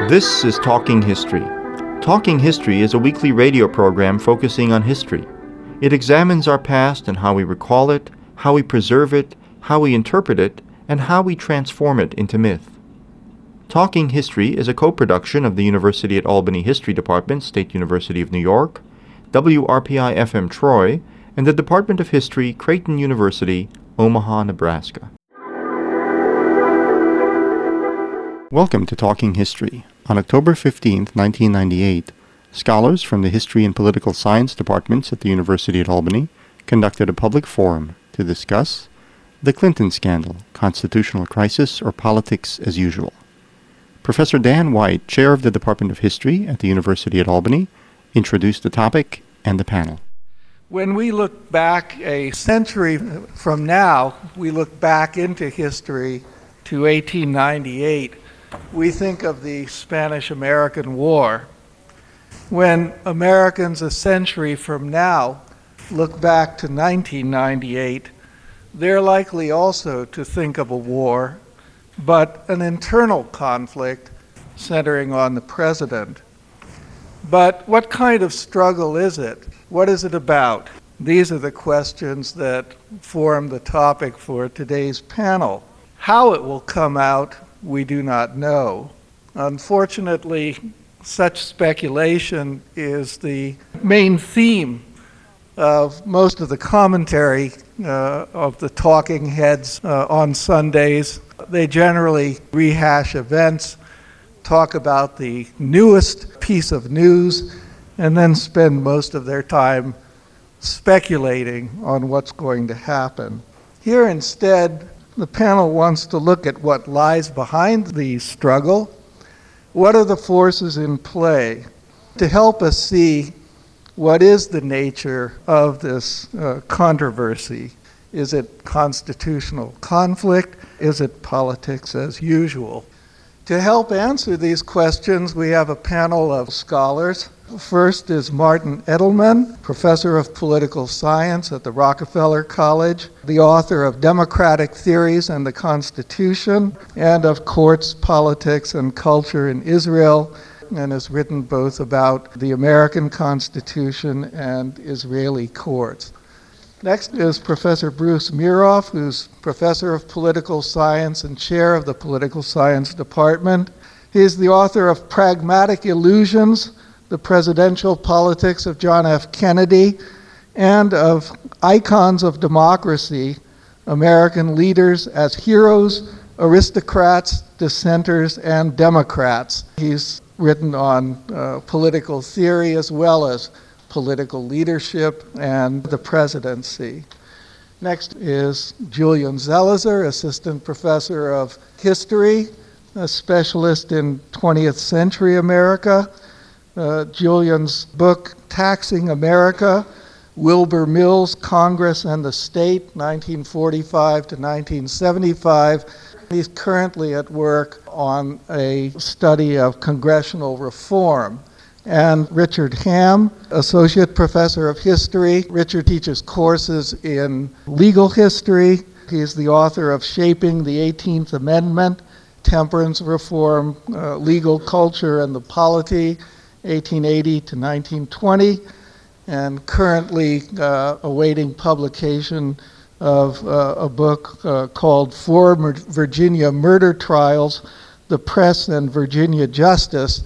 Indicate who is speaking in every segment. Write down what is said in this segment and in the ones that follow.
Speaker 1: This is Talking History. Talking History is a weekly radio program focusing on history. It examines our past and how we recall it, how we preserve it, how we interpret it, and how we transform it into myth. Talking History is a co-production of the University at Albany History Department, State University of New York, WRPI-FM Troy, and the Department of History, Creighton University, Omaha, Nebraska. Welcome to Talking History. On October 15, 1998, scholars from the History and Political Science departments at the University at Albany conducted a public forum to discuss the Clinton Scandal, Constitutional Crisis, or Politics as Usual. Professor Dan White, chair of the Department of History at the University at Albany, introduced the topic and the panel.
Speaker 2: When we look back a century from now, we look back into history to 1898, we think of the Spanish-American War. When Americans a century from now look back to 1998, they're likely also to think of a war, but an internal conflict centering on the president. But what kind of struggle is it? What is it about? These are the questions that form the topic for today's panel. How it will come out, we do not know. Unfortunately, such speculation is the main theme of most of the commentary of the talking heads on Sundays. They generally rehash events, talk about the newest piece of news, and then spend most of their time speculating on what's going to happen. Here instead, the panel wants to look at what lies behind the struggle. What are the forces in play to help us see what is the nature of this controversy? Is it constitutional conflict? Is it politics as usual? To help answer these questions, we have a panel of scholars. First is Martin Edelman, professor of political science at the Rockefeller College, the author of Democratic Theories and the Constitution, and of Courts, Politics, and Culture in Israel, and has written both about the American Constitution and Israeli courts. Next is Professor Bruce Miroff, who's professor of political science and chair of the political science department. He is the author of Pragmatic Illusions, The Presidential Politics of John F. Kennedy, and of Icons of Democracy, American Leaders as Heroes, Aristocrats, Dissenters, and Democrats. He's written on political theory as well as political leadership and the presidency. Next is Julian Zelizer, assistant professor of history, a specialist in 20th century America. Julian's book, Taxing America, Wilbur Mills, Congress and the State, 1945 to 1975. He's currently at work on a study of congressional reform. And Richard Ham, associate professor of history. Richard teaches courses in legal history. He's the author of Shaping the 18th Amendment, Temperance Reform, Legal Culture and the Polity, 1880 to 1920, and currently awaiting publication of a book called Four Virginia Murder Trials, The Press and Virginia Justice,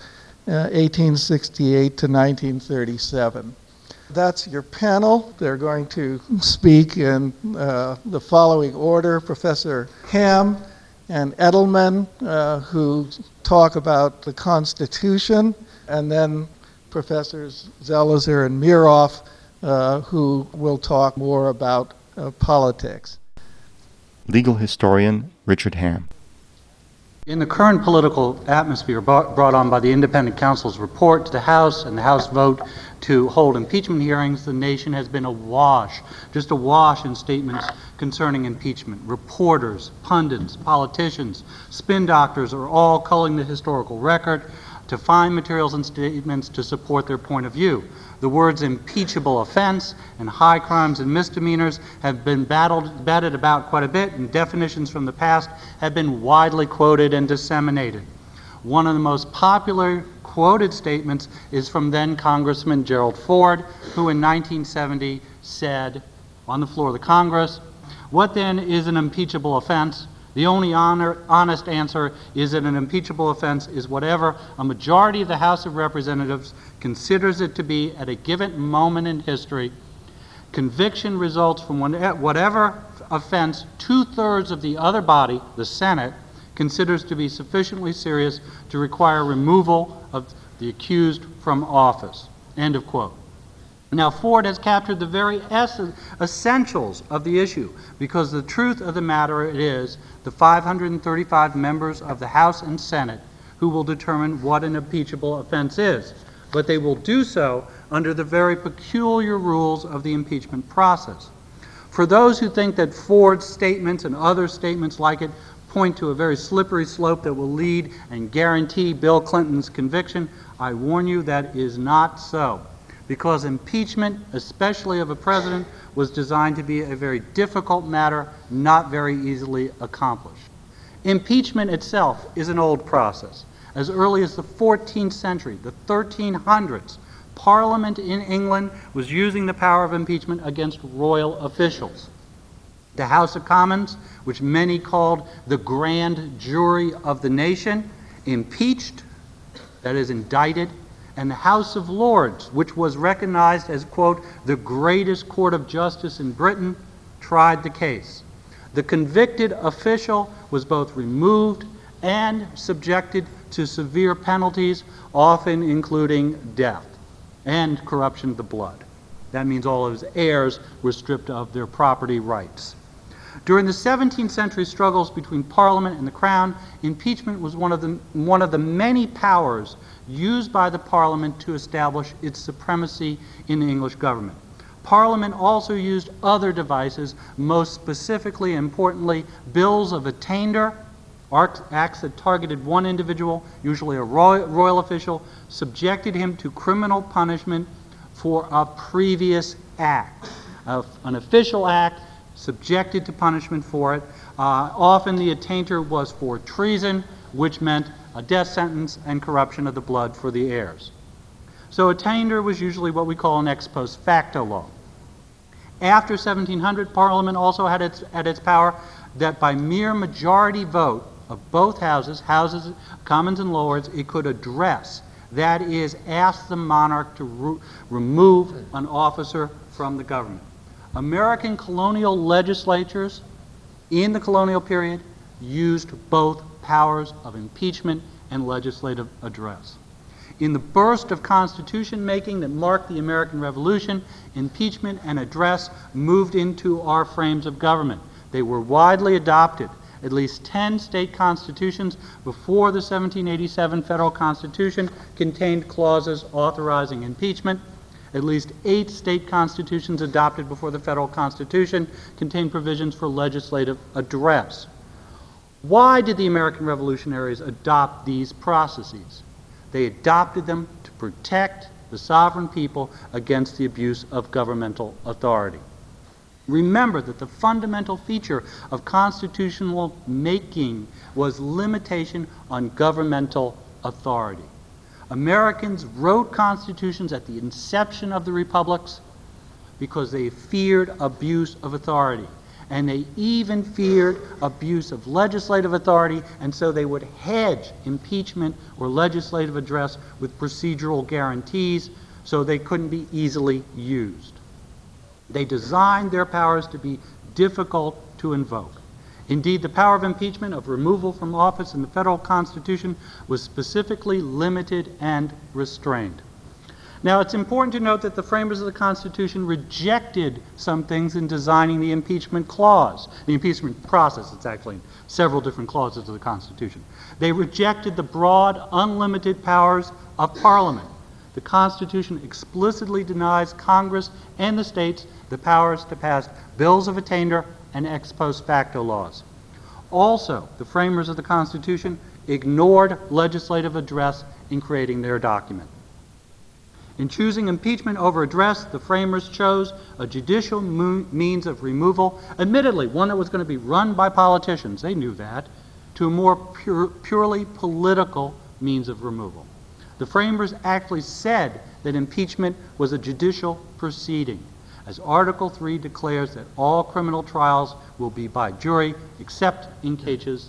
Speaker 2: 1868 to 1937. That's your panel. They're going to speak in the following order. Professor Ham and Edelman, who talk about the Constitution, and then Professors Zelizer and Miroff, who will talk more about politics.
Speaker 1: Legal historian Richard Ham.
Speaker 3: In the current political atmosphere brought on by the independent counsel's report to the House and the House vote to hold impeachment hearings, the nation has been awash, just awash in statements concerning impeachment. Reporters, pundits, politicians, spin doctors are all culling the historical record to find materials and statements to support their point of view. The words impeachable offense and high crimes and misdemeanors have been batted about quite a bit, and definitions from the past have been widely quoted and disseminated. One of the most popular quoted statements is from then Congressman Gerald Ford, who in 1970 said on the floor of the Congress, "What then is an impeachable offense? The only honest answer is that an impeachable offense is whatever a majority of the House of Representatives considers it to be at a given moment in history. Conviction results from whatever offense 2/3 of the other body, the Senate, considers to be sufficiently serious to require removal of the accused from office." End of quote. Now, Ford has captured the very essentials of the issue, because the truth of the matter is the 535 members of the House and Senate who will determine what an impeachable offense is, but they will do so under the very peculiar rules of the impeachment process. For those who think that Ford's statements and other statements like it point to a very slippery slope that will lead and guarantee Bill Clinton's conviction, I warn you that is not so. Because impeachment, especially of a president, was designed to be a very difficult matter, not very easily accomplished. Impeachment itself is an old process. As early as the 14th century, the 1300s, Parliament in England was using the power of impeachment against royal officials. The House of Commons, which many called the grand jury of the nation, impeached, that is, indicted, and the House of Lords, which was recognized as, quote, the greatest court of justice in Britain, tried the case. The convicted official was both removed and subjected to severe penalties, often including death and corruption of the blood. That means all of his heirs were stripped of their property rights. During the 17th century struggles between Parliament and the Crown, impeachment was one of the many powers used by the Parliament to establish its supremacy in the English government. Parliament also used other devices, most specifically and importantly, bills of attainder, acts that targeted one individual, usually a royal official, subjected him to criminal punishment for a previous act, an official act subjected to punishment for it. Often the attainder was for treason, which meant a death sentence and corruption of the blood for the heirs. So attainder was usually what we call an ex post facto law. After 1700, Parliament also had at its power that by mere majority vote of both houses, Commons and Lords, it could address, that is, ask the monarch to remove an officer from the government. American colonial legislatures in the colonial period used both powers of impeachment and legislative address. In the burst of constitution making that marked the American Revolution, impeachment and address moved into our frames of government. They were widely adopted. At least 10 state constitutions before the 1787 federal Constitution contained clauses authorizing impeachment. At least 8 state constitutions adopted before the federal Constitution contained provisions for legislative address. Why did the American revolutionaries adopt these processes? They adopted them to protect the sovereign people against the abuse of governmental authority. Remember that the fundamental feature of constitutional making was limitation on governmental authority. Americans wrote constitutions at the inception of the republics because they feared abuse of authority. And they even feared abuse of legislative authority, and so they would hedge impeachment or legislative address with procedural guarantees so they couldn't be easily used. They designed their powers to be difficult to invoke. Indeed, the power of impeachment, of removal from office in the federal Constitution, was specifically limited and restrained. Now, it's important to note that the framers of the Constitution rejected some things in designing the impeachment clause. The impeachment process, it's actually in several different clauses of the Constitution. They rejected the broad, unlimited powers of Parliament. The Constitution explicitly denies Congress and the states the powers to pass bills of attainder and ex post facto laws. Also, the framers of the Constitution ignored legislative address in creating their document. In choosing impeachment over address, the framers chose a judicial means of removal, admittedly one that was going to be run by politicians, they knew that, to a more purely political means of removal. The framers actually said that impeachment was a judicial proceeding, as Article 3 declares that all criminal trials will be by jury except in cases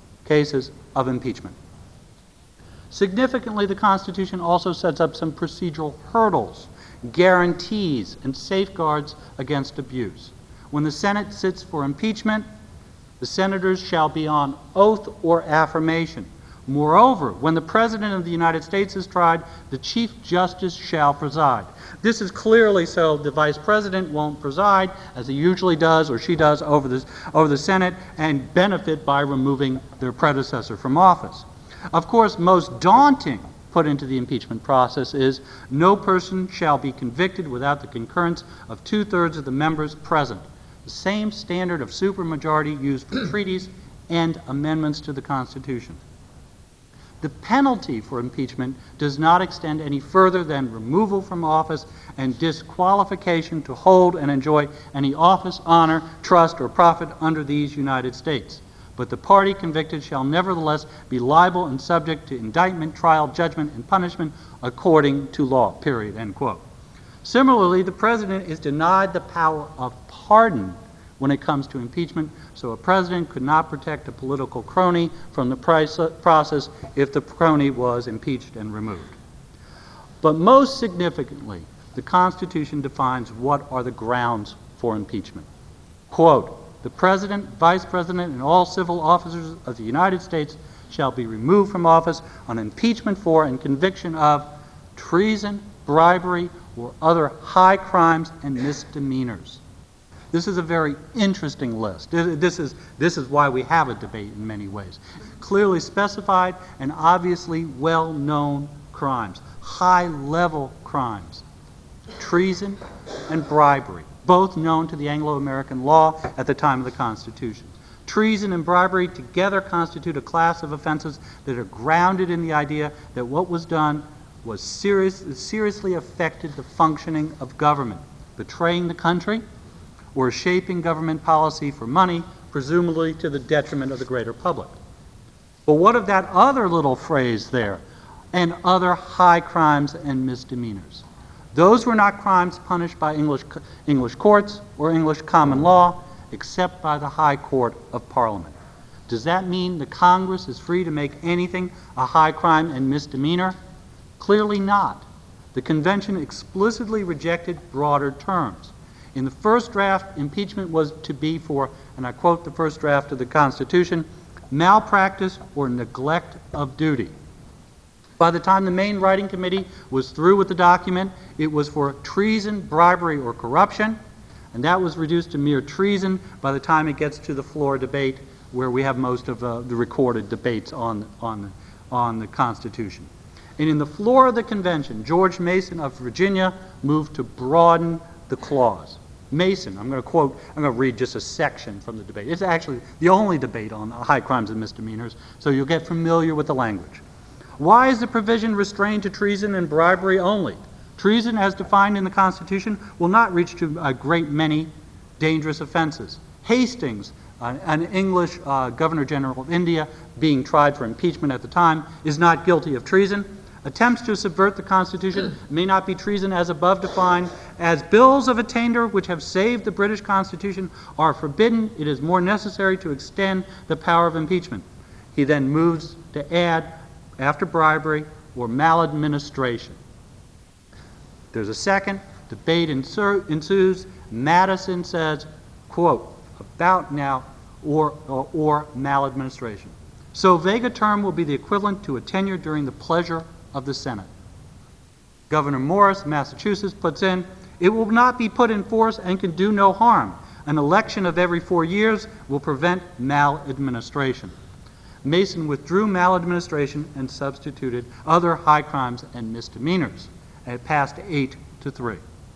Speaker 3: of impeachment. Significantly, the Constitution also sets up some procedural hurdles, guarantees, and safeguards against abuse. When the Senate sits for impeachment, the senators shall be on oath or affirmation. Moreover, when the President of the United States is tried, the Chief Justice shall preside. This is clearly so the Vice President won't preside, as he usually does or she does over the Senate, and benefit by removing their predecessor from office. Of course, most daunting put into the impeachment process is no person shall be convicted without the concurrence of 2/3 of the members present, the same standard of supermajority used for treaties and amendments to the Constitution. The penalty for impeachment does not extend any further than removal from office and disqualification to hold and enjoy any office, honor, trust, or profit under these United States. But the party convicted shall nevertheless be liable and subject to indictment, trial, judgment, and punishment according to law, period, end quote. Similarly, the President is denied the power of pardon when it comes to impeachment, so a president could not protect a political crony from the process if the crony was impeached and removed. But most significantly, the Constitution defines what are the grounds for impeachment. Quote, the President, Vice President, and all civil officers of the United States shall be removed from office on impeachment for and conviction of treason, bribery, or other high crimes and misdemeanors. This is a very interesting list. This is why we have a debate in many ways. Clearly specified and obviously well-known crimes, high-level crimes, treason and bribery, both known to the Anglo-American law at the time of the Constitution. Treason and bribery together constitute a class of offenses that are grounded in the idea that what was done was seriously affected the functioning of government, betraying the country, or shaping government policy for money, presumably to the detriment of the greater public. But what of that other little phrase there, and other high crimes and misdemeanors? Those were not crimes punished by English courts or English common law, except by the High Court of Parliament. Does that mean the Congress is free to make anything a high crime and misdemeanor? Clearly not. The Convention explicitly rejected broader terms. In the first draft, impeachment was to be for, and I quote the first draft of the Constitution, malpractice or neglect of duty. By the time the main writing committee was through with the document, it was for treason, bribery, or corruption, and that was reduced to mere treason by the time it gets to the floor debate, where we have most of the recorded debates on the Constitution. And in the floor of the Convention, George Mason of Virginia moved to broaden the clause. Mason, I'm going to read just a section from the debate. It's actually the only debate on high crimes and misdemeanors, so you'll get familiar with the language. Why is the provision restrained to treason and bribery only? Treason, as defined in the Constitution, will not reach to a great many dangerous offenses. Hastings, an English Governor General of India, being tried for impeachment at the time, is not guilty of treason. Attempts to subvert the Constitution may not be treason as above defined. As bills of attainder which have saved the British Constitution are forbidden, it is more necessary to extend the power of impeachment. He then moves to add, after bribery or maladministration. There's a second, debate ensues. Madison says, quote, about now or maladministration. So vague a term will be the equivalent to a tenure during the pleasure of the Senate. Governor Morris, Massachusetts, puts in, it will not be put in force and can do no harm. An election of every 4 years will prevent maladministration. Mason withdrew maladministration and substituted other high crimes and misdemeanors, and it passed 8-3.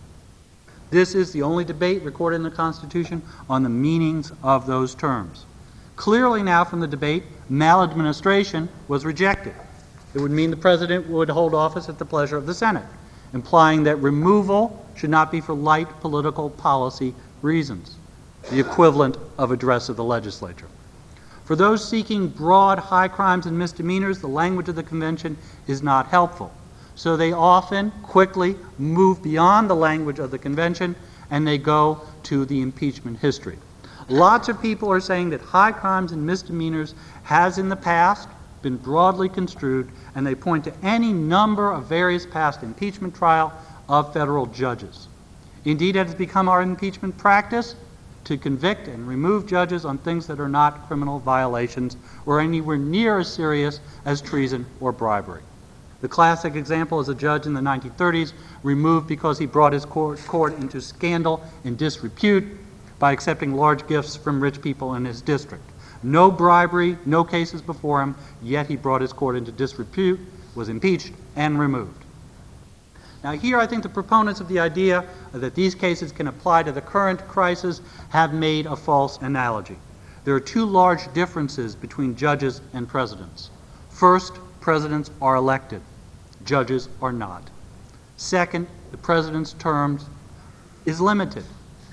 Speaker 3: This is the only debate recorded in the Constitution on the meanings of those terms. Clearly now from the debate, maladministration was rejected. It would mean the President would hold office at the pleasure of the Senate, implying that removal should not be for light political policy reasons, the equivalent of address of the legislature. For those seeking broad high crimes and misdemeanors, the language of the convention is not helpful. So they often quickly move beyond the language of the convention and they go to the impeachment history. Lots of people are saying that high crimes and misdemeanors has in the past been broadly construed, and they point to any number of various past impeachment trial of federal judges. Indeed, it has become our impeachment practice to convict and remove judges on things that are not criminal violations or anywhere near as serious as treason or bribery. The classic example is a judge in the 1930s removed because he brought his court into scandal and disrepute by accepting large gifts from rich people in his district. No bribery, no cases before him, yet he brought his court into disrepute, was impeached, and removed. Now here I think the proponents of the idea that these cases can apply to the current crisis have made a false analogy. There are two large differences between judges and presidents. First, presidents are elected. Judges are not. Second, the president's terms is limited.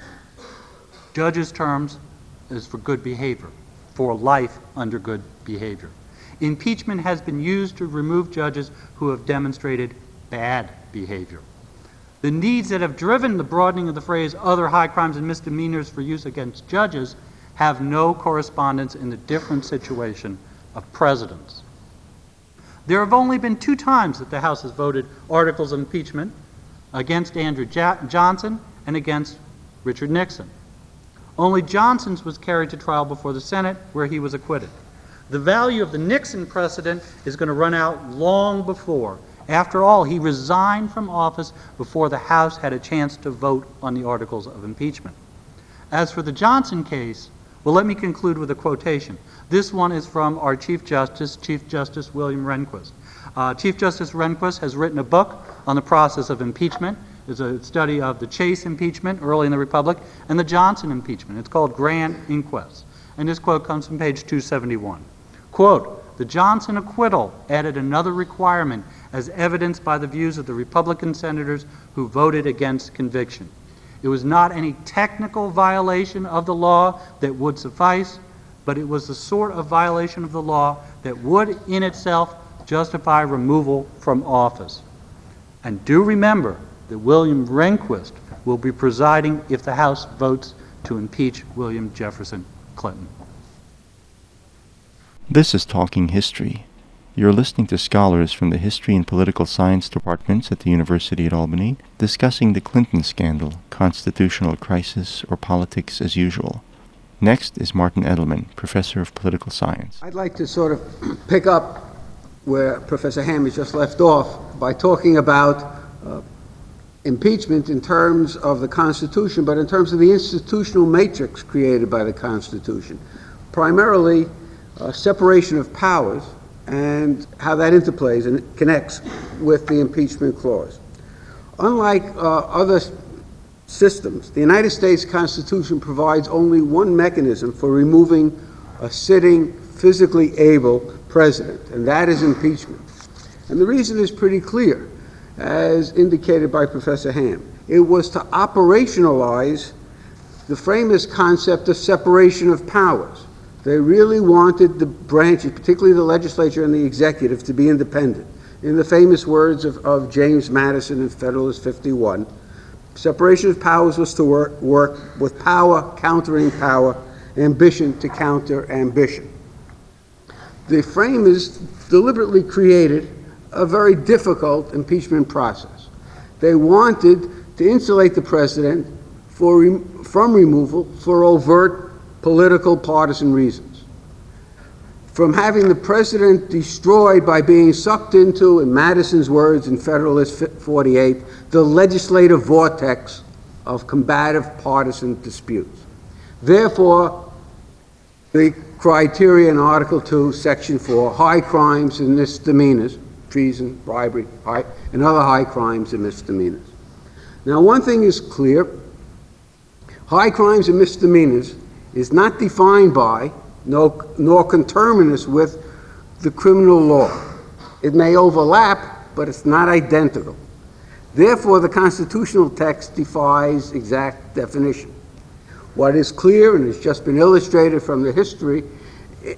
Speaker 3: Judges' terms is for good behavior, for life under good behavior. Impeachment has been used to remove judges who have demonstrated bad behavior. The needs that have driven the broadening of the phrase other high crimes and misdemeanors for use against judges have no correspondence in the different situation of presidents. There have only been 2 times that the House has voted articles of impeachment against Andrew Johnson and against Richard Nixon. Only Johnson's was carried to trial before the Senate, where he was acquitted. The value of the Nixon precedent is going to run out long before. After all, he resigned from office before the House had a chance to vote on the articles of impeachment. As for the Johnson case, well, let me conclude with a quotation. This one is from our Chief Justice William Rehnquist. Chief Justice Rehnquist has written a book on the process of impeachment. It's a study of the Chase impeachment early in the Republic and the Johnson impeachment. It's called Grand Inquest. And this quote comes from page 271. Quote, "The Johnson acquittal added another requirement as evidenced by the views of the Republican senators who voted against conviction. It was not any technical violation of the law that would suffice, but it was the sort of violation of the law that would in itself justify removal from office." And do remember that William Rehnquist will be presiding if the House votes to impeach William Jefferson Clinton.
Speaker 1: This is Talking History. You're listening to scholars from the History and Political Science departments at the University at Albany discussing the Clinton scandal, constitutional crisis, or politics as usual. Next is Martin Edelman, Professor of Political Science.
Speaker 4: I'd like to sort of pick up where Professor Ham has just left off by talking about impeachment in terms of the Constitution, but in terms of the institutional matrix created by the Constitution. Primarily, separation of powers and how that interplays and connects with the impeachment clause. Unlike other systems, the United States Constitution provides only one mechanism for removing a sitting, physically able president, and that is impeachment. And the reason is pretty clear, as indicated by Professor Ham. It was to operationalize the famous concept of separation of powers. They really wanted the branches, particularly the legislature and the executive, to be independent. In the famous words of James Madison in Federalist 51, separation of powers was to work with power countering power, ambition to counter ambition. The framers deliberately created a very difficult impeachment process. They wanted to insulate the president from removal for overt political partisan reasons, from having the president destroyed by being sucked into, in Madison's words in Federalist 48, the legislative vortex of combative partisan disputes. Therefore, the criteria in Article 2, Section 4, high crimes and misdemeanors, treason, bribery, and other high crimes and misdemeanors. Now, one thing is clear. High crimes and misdemeanors is not defined by, nor conterminous with, the criminal law. It may overlap, but it's not identical. Therefore, the constitutional text defies exact definition. What is clear, and has just been illustrated from the history,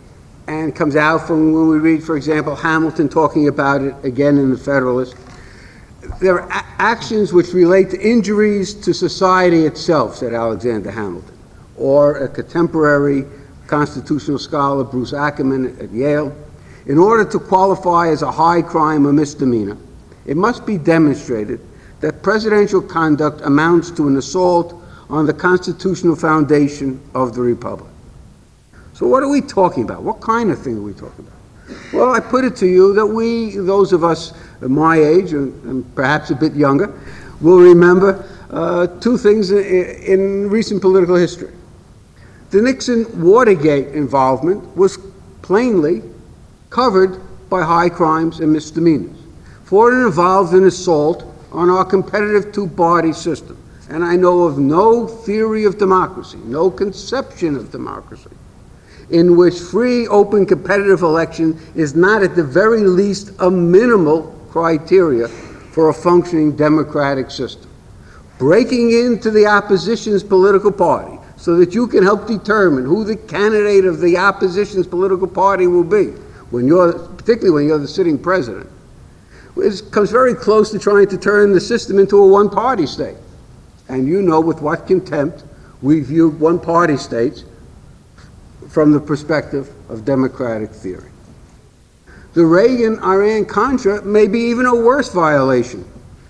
Speaker 4: and comes out from when we read, for example, Hamilton talking about it again in the Federalist. There are actions which relate to injuries to society itself, said Alexander Hamilton, or a contemporary constitutional scholar, Bruce Ackerman at Yale. In order to qualify as a high crime or misdemeanor, it must be demonstrated that presidential conduct amounts to an assault on the constitutional foundation of the Republic. So what are we talking about? What kind of thing are we talking about? Well, I put it to you that we, those of us my age and perhaps a bit younger, will remember two things in recent political history. The Nixon-Watergate involvement was plainly covered by high crimes and misdemeanors, for it involved an assault on our competitive two-party system. And I know of no theory of democracy, no conception of democracy, in which free, open, competitive election is not at the very least a minimal criteria for a functioning democratic system. Breaking into the opposition's political party so that you can help determine who the candidate of the opposition's political party will be, particularly when you're the sitting president, it comes very close to trying to turn the system into a one-party state. And you know with what contempt we view one-party states from the perspective of democratic theory. The Reagan-Iran-Contra may be even a worse violation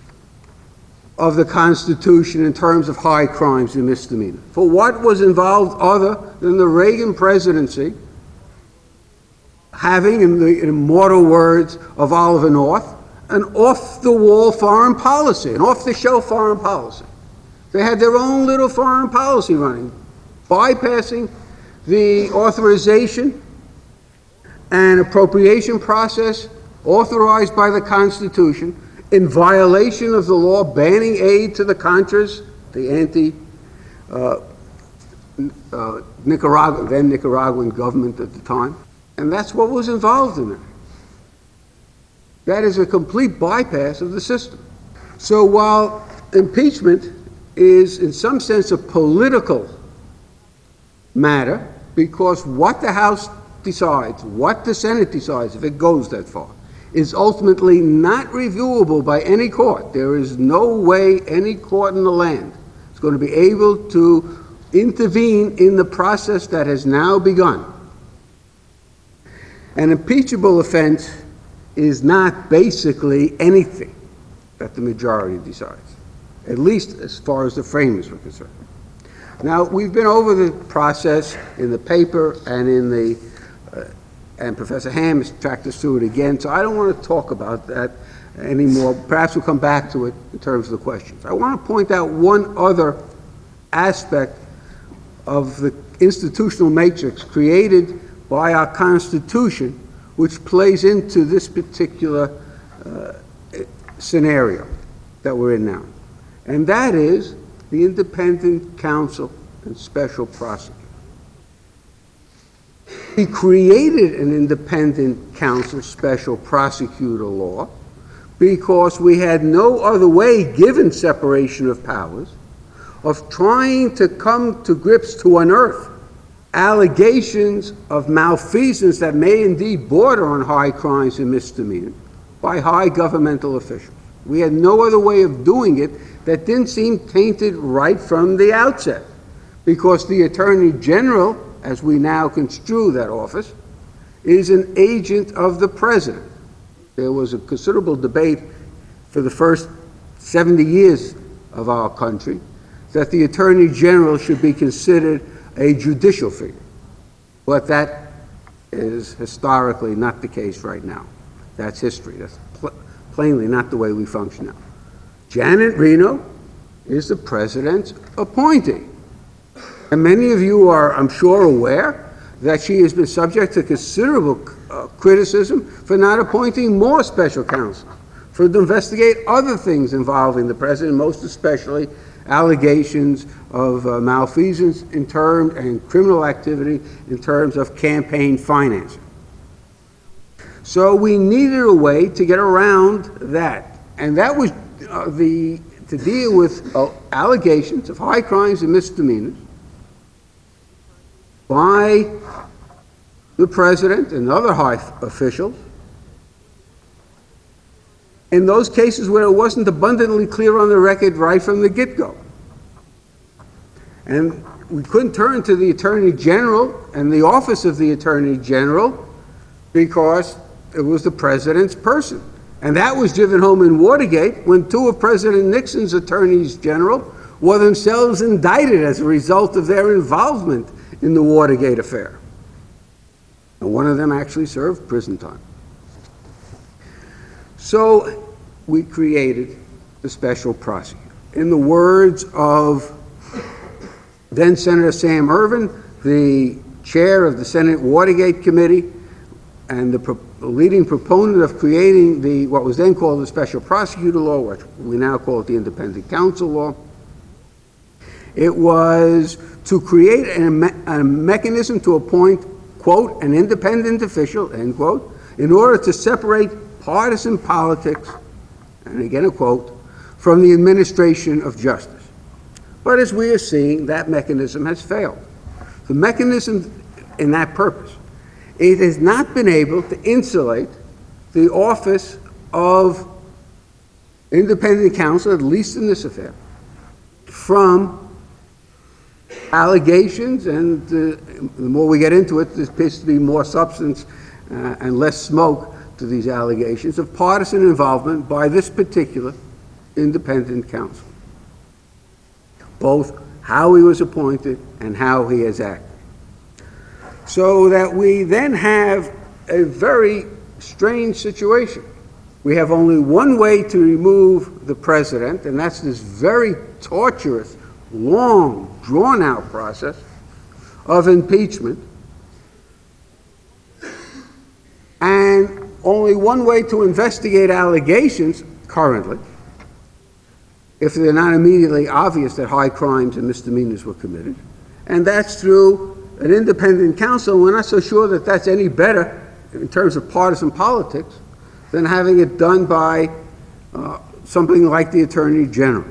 Speaker 4: of the Constitution in terms of high crimes and misdemeanors. For what was involved other than the Reagan presidency having, in the immortal words of Oliver North, an off-the-wall foreign policy, an off-the-shelf foreign policy. They had their own little foreign policy running, bypassing the authorization and appropriation process authorized by the Constitution, in violation of the law banning aid to the Contras, the Nicaraguan government at the time. And that's what was involved in it. That is a complete bypass of the system. So while impeachment is in some sense a political matter, because what the House decides, what the Senate decides, if it goes that far, is ultimately not reviewable by any court. There is no way any court in the land is going to be able to intervene in the process that has now begun. An impeachable offense is not basically anything that the majority decides, at least as far as the framers were concerned. Now, we've been over the process in the paper and in the and Professor Ham has tracked us through it again, so I don't want to talk about that anymore. Perhaps we'll come back to it in terms of the questions. I want to point out one other aspect of the institutional matrix created by our Constitution, which plays into this particular scenario that we're in now. And that is the independent counsel and special prosecutor. We created an independent counsel special prosecutor law because we had no other way, given separation of powers, of trying to come to grips to unearth allegations of malfeasance that may indeed border on high crimes and misdemeanors by high governmental officials. We had no other way of doing it that didn't seem tainted right from the outset, because the Attorney General, as we now construe that office, is an agent of the President. There was a considerable debate for the first 70 years of our country that the Attorney General should be considered a judicial figure. But that is historically not the case right now. That's history. That's plainly not the way we function now. Janet Reno is the President's appointee. And many of you are, I'm sure, aware that she has been subject to considerable criticism for not appointing more special counsel, for to investigate other things involving the President, most especially allegations of malfeasance in terms and criminal activity in terms of campaign financing. So we needed a way to get around that, and that was to deal with allegations of high crimes and misdemeanors by the president and other high officials in those cases where it wasn't abundantly clear on the record right from the get-go. And we couldn't turn to the Attorney General and the Office of the Attorney General because it was the president's person. And that was driven home in Watergate when two of President Nixon's attorneys general were themselves indicted as a result of their involvement in the Watergate affair. And one of them actually served prison time. So we created the special prosecutor. In the words of then Senator Sam Ervin, the chair of the Senate Watergate Committee, and the leading proponent of creating what was then called the Special Prosecutor Law, which we now call it the Independent Counsel Law, it was to create a mechanism to appoint, quote, an independent official, end quote, in order to separate partisan politics, and again a quote, from the administration of justice. But as we are seeing, that mechanism has failed. The mechanism in that purpose, it has not been able to insulate the office of independent counsel, at least in this affair, from allegations, and the more we get into it, there appears to be more substance and less smoke to these allegations of partisan involvement by this particular independent counsel, both how he was appointed and how he has acted. So that we then have a very strange situation. We have only one way to remove the president, and that's this very torturous, long, drawn-out process of impeachment, and only one way to investigate allegations currently, if they're not immediately obvious that high crimes and misdemeanors were committed, and that's through an independent counsel. We're not so sure that that's any better in terms of partisan politics than having it done by something like the Attorney General.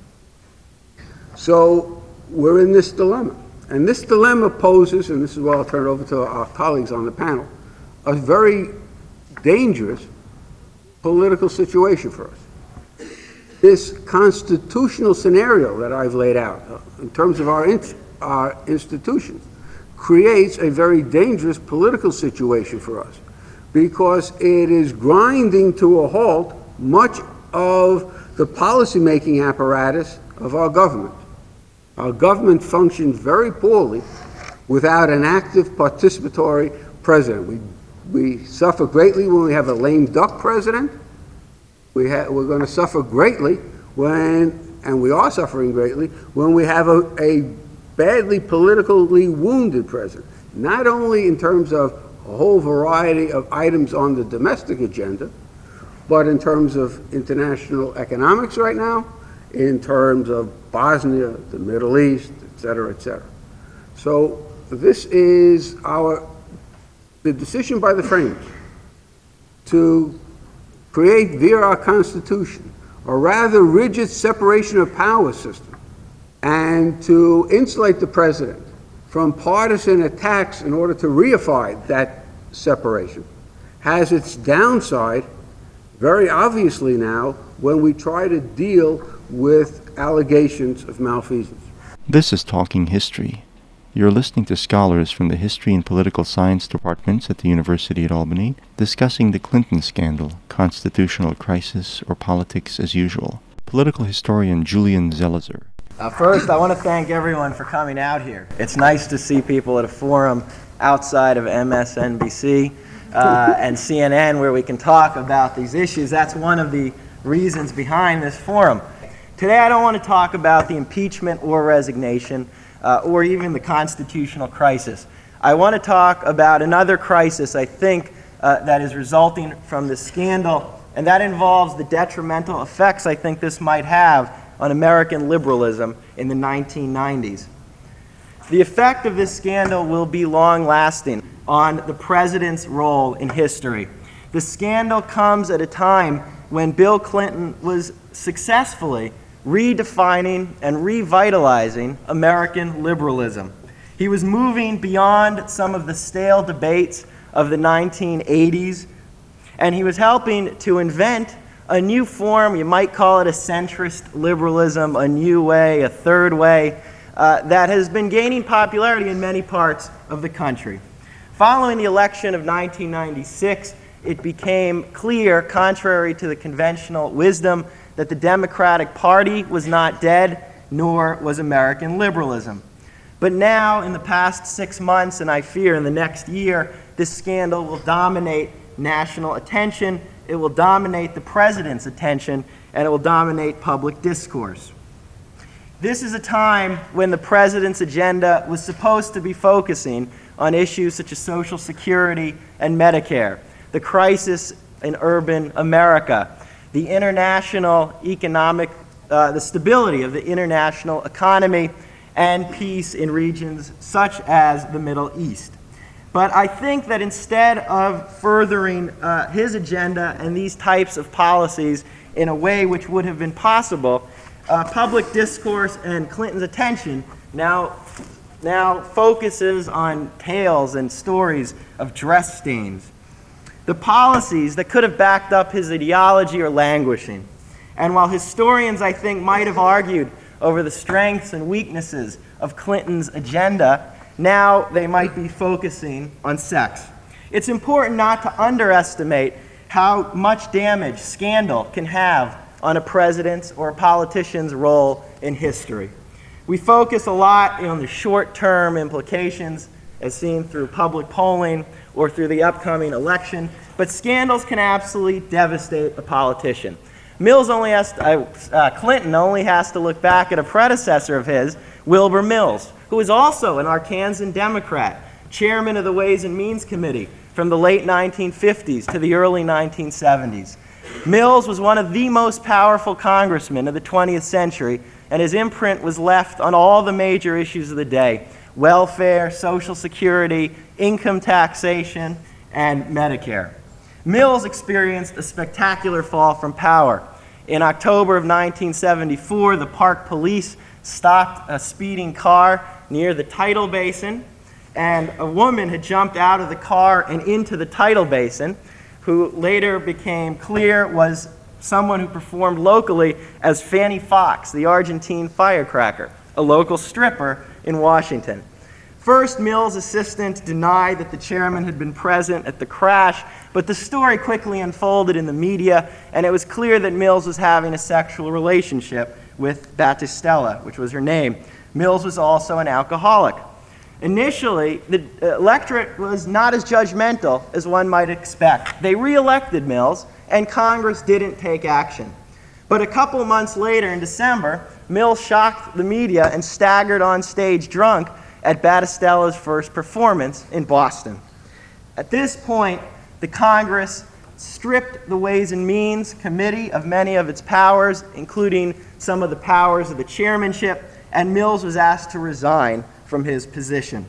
Speaker 4: So we're in this dilemma. And this dilemma poses, and this is where I'll turn it over to our colleagues on the panel, a very dangerous political situation for us. This constitutional scenario that I've laid out in terms of our institutions creates a very dangerous political situation for us because it is grinding to a halt much of the policymaking apparatus of our government. Our government functions very poorly without an active participatory president. We suffer greatly when we have a lame duck president. We're going to suffer greatly and we are suffering greatly when we have a badly politically wounded president, not only in terms of a whole variety of items on the domestic agenda, but in terms of international economics right now, in terms of Bosnia, the Middle East, et cetera, et cetera. So this is the decision by the framers to create via our Constitution a rather rigid separation of power system and to insulate the president from partisan attacks in order to reify that separation has its downside very obviously now when we try to deal with allegations of malfeasance.
Speaker 1: This is Talking History. You're listening to scholars from the History and Political Science departments at the University at Albany discussing the Clinton scandal, constitutional crisis, or politics as usual. Political historian Julian Zelizer.
Speaker 5: First, I want to thank everyone for coming out here. It's nice to see people at a forum outside of MSNBC and CNN where we can talk about these issues. That's one of the reasons behind this forum. Today, I don't want to talk about the impeachment or resignation or even the constitutional crisis. I want to talk about another crisis, I think, that is resulting from this scandal, and that involves the detrimental effects I think this might have on American liberalism in the 1990s. The effect of this scandal will be long-lasting on the president's role in history. The scandal comes at a time when Bill Clinton was successfully redefining and revitalizing American liberalism. He was moving beyond some of the stale debates of the 1980s, and he was helping to invent a new form. You might call it a centrist liberalism, a new way, a third way, that has been gaining popularity in many parts of the country. Following the election of 1996, it became clear, contrary to the conventional wisdom, that the Democratic Party was not dead, nor was American liberalism. But now, in the past 6 months, and I fear in the next year, this scandal will dominate national attention, it will dominate the president's attention, and it will dominate public discourse. This is a time when the president's agenda was supposed to be focusing on issues such as Social Security and Medicare, the crisis in urban America, the international economic, the stability of the international economy, and peace in regions such as the Middle East. But I think that instead of furthering his agenda and these types of policies in a way which would have been possible, public discourse and Clinton's attention now focuses on tales and stories of dress stains. The policies that could have backed up his ideology are languishing. And while historians, I think, might have argued over the strengths and weaknesses of Clinton's agenda, now they might be focusing on sex. It's important not to underestimate how much damage scandal can have on a president's or a politician's role in history. We focus a lot on the short-term implications as seen through public polling or through the upcoming election, but scandals can absolutely devastate a politician. Clinton only has to look back at a predecessor of his, Wilbur Mills, who was also an Arkansan Democrat, chairman of the Ways and Means Committee from the late 1950s to the early 1970s. Mills was one of the most powerful congressmen of the 20th century, and his imprint was left on all the major issues of the day: welfare, Social Security, income taxation, and Medicare. Mills experienced a spectacular fall from power. In October of 1974, the Park Police stopped a speeding car near the tidal basin, and a woman had jumped out of the car and into the tidal basin, who later became clear was someone who performed locally as Fanny Fox, the Argentine firecracker, a local stripper in Washington. First, Mills' assistant denied that the chairman had been present at the crash, but the story quickly unfolded in the media, and it was clear that Mills was having a sexual relationship with Battistella, which was her name. Mills was also an alcoholic. Initially, the electorate was not as judgmental as one might expect. They re-elected Mills, and Congress didn't take action. But a couple months later, in December, Mills shocked the media and staggered on stage drunk at Battistella's first performance in Boston. At this point, the Congress stripped the Ways and Means Committee of many of its powers, including some of the powers of the chairmanship, and Mills was asked to resign from his position.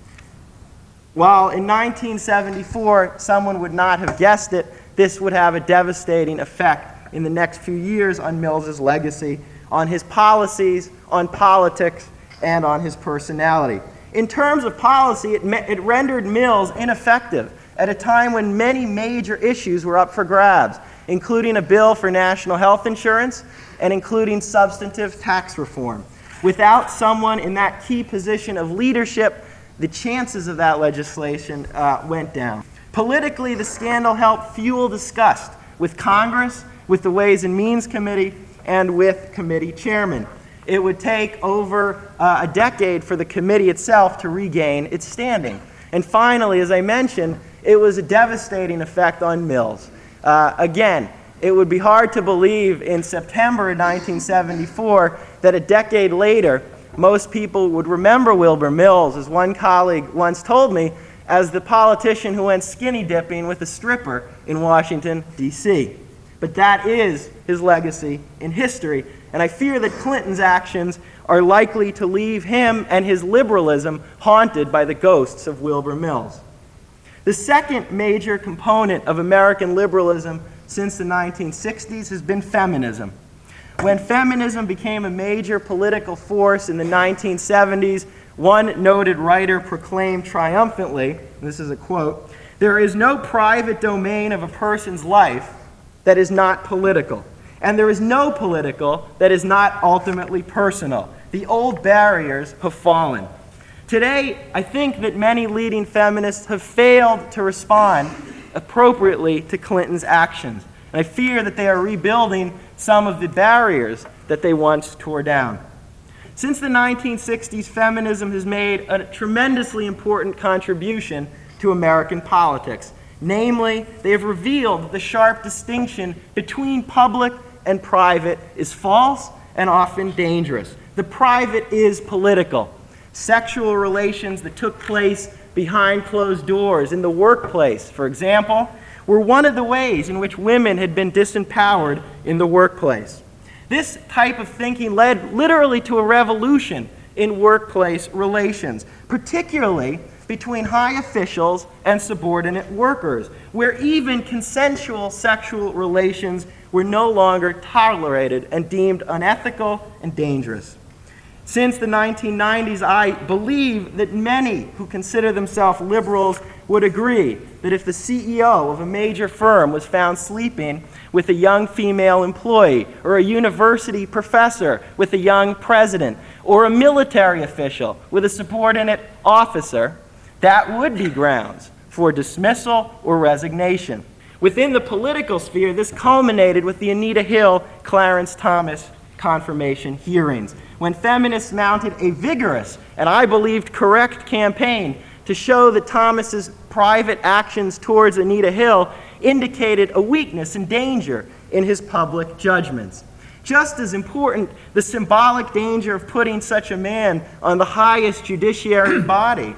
Speaker 5: While in 1974, someone would not have guessed it, this would have a devastating effect in the next few years on Mills's legacy, on his policies, on politics, and on his personality. In terms of policy, it rendered Mills ineffective at a time when many major issues were up for grabs, including a bill for national health insurance and including substantive tax reform. Without someone in that key position of leadership, the chances of that legislation went down. Politically, the scandal helped fuel disgust with Congress, with the Ways and Means Committee, and with committee chairmen. It would take over a decade for the committee itself to regain its standing. And finally, as I mentioned, it was a devastating effect on Mills. Again, it would be hard to believe in September of 1974 that a decade later, most people would remember Wilbur Mills, as one colleague once told me, as the politician who went skinny dipping with a stripper in Washington, D.C. But that is his legacy in history, and I fear that Clinton's actions are likely to leave him and his liberalism haunted by the ghosts of Wilbur Mills. The second major component of American liberalism since the 1960s has been feminism. When feminism became a major political force in the 1970s, One noted writer proclaimed triumphantly, this is a quote, "There is no private domain of a person's life that is not political, and there is no political that is not ultimately personal. The old barriers have fallen." Today, I think that many leading feminists have failed to respond appropriately to Clinton's actions, and I fear that they are rebuilding some of the barriers that they once tore down. Since the 1960s, feminism has made a tremendously important contribution to American politics. Namely, they have revealed the sharp distinction between public and private is false and often dangerous. The private is political. Sexual relations that took place behind closed doors in the workplace, for example, were one of the ways in which women had been disempowered in the workplace. This type of thinking led literally to a revolution in workplace relations, particularly between high officials and subordinate workers, where even consensual sexual relations were no longer tolerated and deemed unethical and dangerous. Since the 1990s, I believe that many who consider themselves liberals would agree that if the CEO of a major firm was found sleeping with a young female employee, or a university professor with a young president, or a military official with a subordinate officer, that would be grounds for dismissal or resignation. Within the political sphere, this culminated with the Anita Hill, Clarence Thomas confirmation hearings, when feminists mounted a vigorous and I believed correct campaign to show that Thomas's private actions towards Anita Hill indicated a weakness and danger in his public judgments. Just as important, the symbolic danger of putting such a man on the highest judiciary body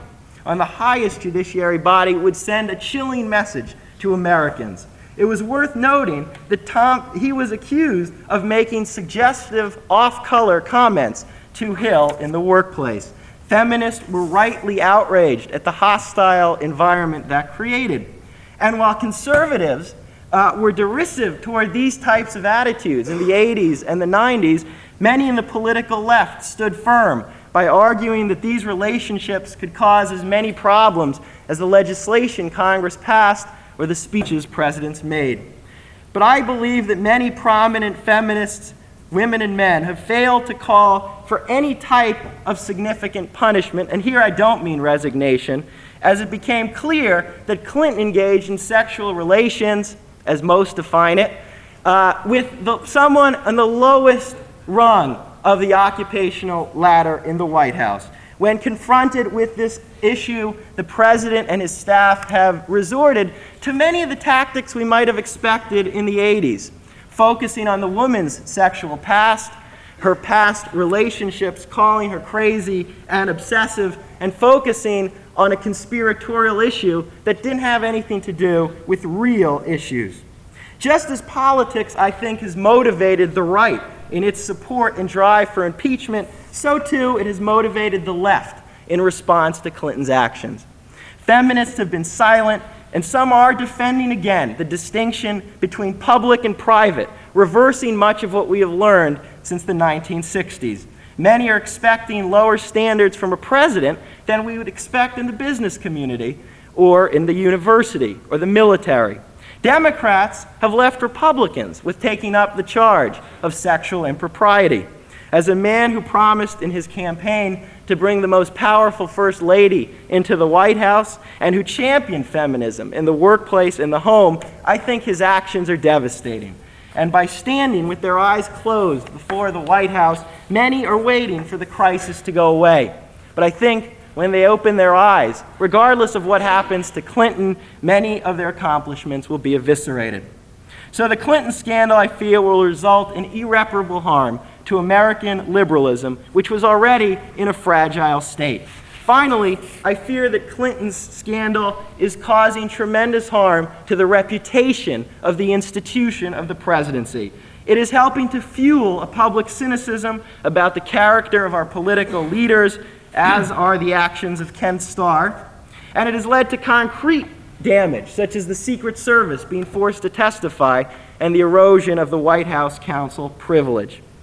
Speaker 5: would send a chilling message to Americans. It was worth noting that he was accused of making suggestive off-color comments to Hill in the workplace. Feminists were rightly outraged at the hostile environment that created. And while conservatives were derisive toward these types of attitudes in the 80s and the 90s, many in the political left stood firm by arguing that these relationships could cause as many problems as the legislation Congress passed or the speeches presidents made. But I believe that many prominent feminists, women and men, have failed to call for any type of significant punishment, and here I don't mean resignation, as it became clear that Clinton engaged in sexual relations, as most define it, with someone on the lowest rung of the occupational ladder in the White House. When confronted with this issue, the president and his staff have resorted to many of the tactics we might have expected in the 80s, focusing on the woman's sexual past, her past relationships, calling her crazy and obsessive, and focusing on a conspiratorial issue that didn't have anything to do with real issues. Just as politics, I think, has motivated the right in its support and drive for impeachment, so too it has motivated the left in response to Clinton's actions. Feminists have been silent, and some are defending again the distinction between public and private, reversing much of what we have learned since the 1960s. Many are expecting lower standards from a president than we would expect in the business community or in the university or the military. Democrats have left Republicans with taking up the charge of sexual impropriety. As a man who promised in his campaign to bring the most powerful First Lady into the White House and who championed feminism in the workplace and the home, I think his actions are devastating. And by standing with their eyes closed before the White House, many are waiting for the crisis to go away. But I think when they open their eyes, regardless of what happens to Clinton, many of their accomplishments will be eviscerated. So the Clinton scandal, I feel, will result in irreparable harm to American liberalism, which was already in a fragile state. Finally, I fear that Clinton's scandal is causing tremendous harm to the reputation of the institution of the presidency. It is helping to fuel a public cynicism about the character of our political leaders, as are the actions of Ken Starr, and it has led to concrete damage, such as the Secret Service being forced to testify and the erosion of the White House counsel privilege.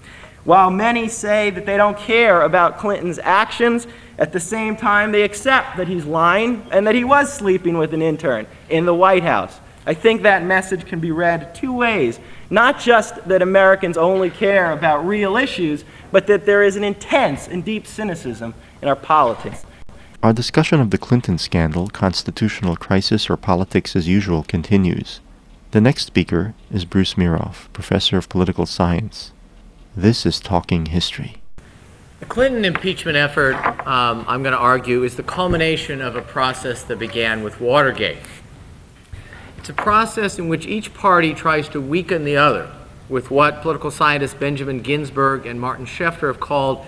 Speaker 5: While many say that they don't care about Clinton's actions, at the same time they accept that he's lying and that he was sleeping with an intern in the White House. I think that message can be read two ways. Not just that Americans only care about real issues, but that there is an intense and deep cynicism in our politics.
Speaker 1: Our discussion of the Clinton scandal, constitutional crisis, or politics as usual continues. The next speaker is Bruce Miroff, professor of political science. This is Talking History.
Speaker 6: The Clinton impeachment effort, I'm going to argue, is the culmination of a process that began with Watergate. It's a process in which each party tries to weaken the other with what political scientists Benjamin Ginsberg and Martin Schefter have called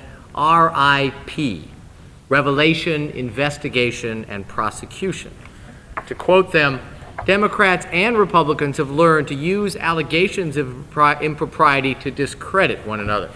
Speaker 6: RIP, revelation, investigation, and prosecution. To quote them, Democrats and Republicans have learned to use allegations of impropriety to discredit one another.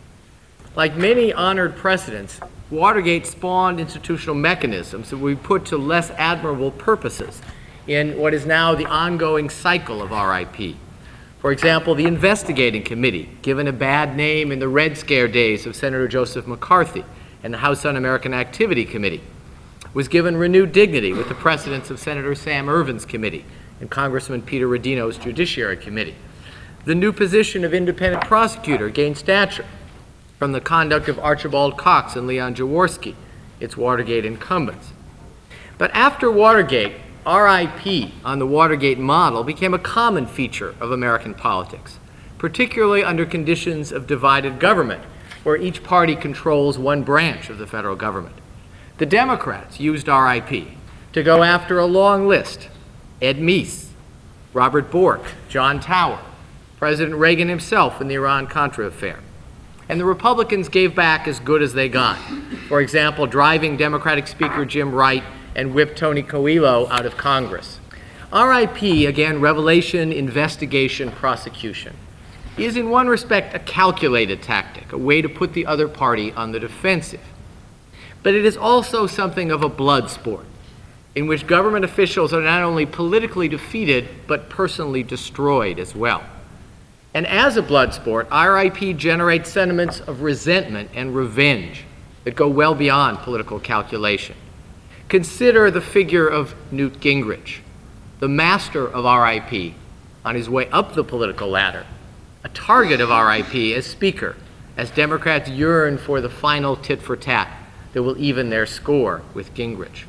Speaker 6: Like many honored precedents, Watergate spawned institutional mechanisms that we put to less admirable purposes in what is now the ongoing cycle of RIP. For example, the investigating committee, given a bad name in the Red Scare days of Senator Joseph McCarthy, and the House Un-American Activity Committee, was given renewed dignity with the precedence of Senator Sam Ervin's committee and Congressman Peter Rodino's Judiciary Committee. The new position of independent prosecutor gained stature from the conduct of Archibald Cox and Leon Jaworski, its Watergate incumbents. But after Watergate, RIP on the Watergate model became a common feature of American politics, particularly under conditions of divided government, where each party controls one branch of the federal government. The Democrats used RIP to go after a long list: Ed Meese, Robert Bork, John Tower, President Reagan himself in the Iran-Contra affair. And the Republicans gave back as good as they got. For example, driving Democratic Speaker Jim Wright and Whip Tony Coelho out of Congress. RIP, again, revelation, investigation, prosecution, is in one respect a calculated tactic, a way to put the other party on the defensive. But it is also something of a blood sport, in which government officials are not only politically defeated, but personally destroyed as well. And as a blood sport, RIP generates sentiments of resentment and revenge that go well beyond political calculation. Consider the figure of Newt Gingrich, the master of RIP on his way up the political ladder, a target of RIP as Speaker, as Democrats yearn for the final tit-for-tat that will even their score with Gingrich.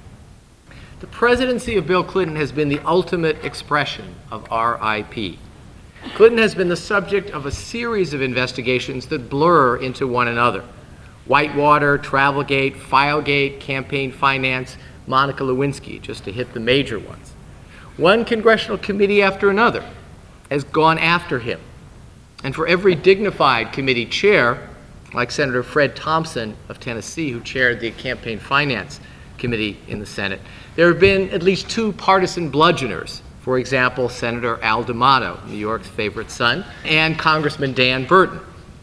Speaker 6: The presidency of Bill Clinton has been the ultimate expression of RIP. Clinton has been the subject of a series of investigations that blur into one another: Whitewater, Travelgate, Filegate, campaign finance, Monica Lewinsky, just to hit the major ones. One congressional committee after another has gone after him. And for every dignified committee chair, like Senator Fred Thompson of Tennessee, who chaired the Campaign Finance Committee in the Senate, there have been at least two partisan bludgeoners. For example, Senator Al D'Amato, New York's favorite son, and Congressman Dan Burton.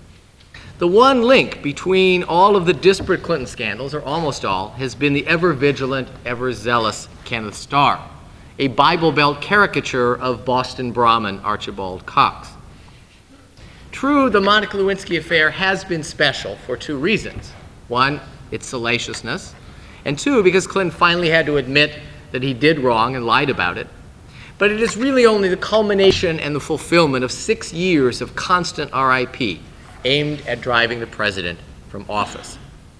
Speaker 6: The one link between all of the disparate Clinton scandals, or almost all, has been the ever-vigilant, ever-zealous Kenneth Starr, a Bible Belt caricature of Boston Brahmin Archibald Cox. True, the Monica Lewinsky affair has been special for two reasons. One, its salaciousness, and two, because Clinton finally had to admit that he did wrong and lied about it. But it is really only the culmination and the fulfillment of 6 years of constant RIP aimed at driving the president from office.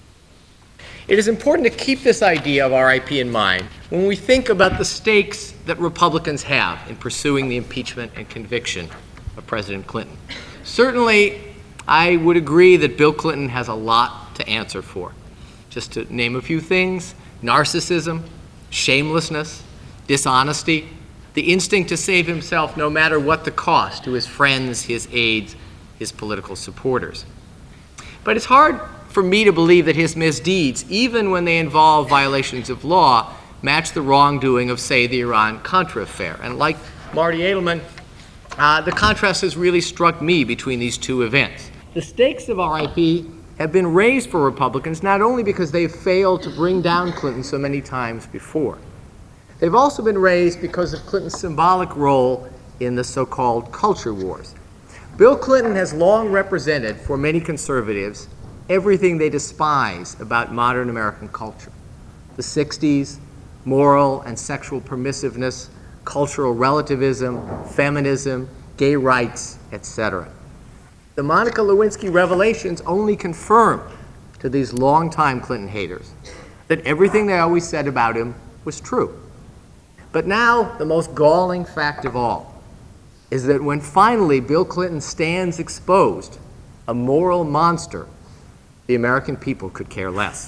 Speaker 6: It is important to keep this idea of RIP in mind when we think about the stakes that Republicans have in pursuing the impeachment and conviction of President Clinton. Certainly, I would agree that Bill Clinton has a lot to answer for. Just to name a few things: narcissism, shamelessness, dishonesty, the instinct to save himself no matter what the cost to his friends, his aides, his political supporters. But it's hard for me to believe that his misdeeds, even when they involve violations of law, match the wrongdoing of, say, the Iran-Contra affair. And like Marty Edelman, the contrast has really struck me between these two events. The stakes of RIP have been raised for Republicans not only because they've failed to bring down Clinton so many times before. They've also been raised because of Clinton's symbolic role in the so-called culture wars. Bill Clinton has long represented, for many conservatives, everything they despise about modern American culture. The 60s, moral and sexual permissiveness, cultural relativism, feminism, gay rights, etc. The Monica Lewinsky revelations only confirm to these longtime Clinton haters that everything they always said about him was true. But now, the most galling fact of all is that when finally Bill Clinton stands exposed, a moral monster, the American people could care less.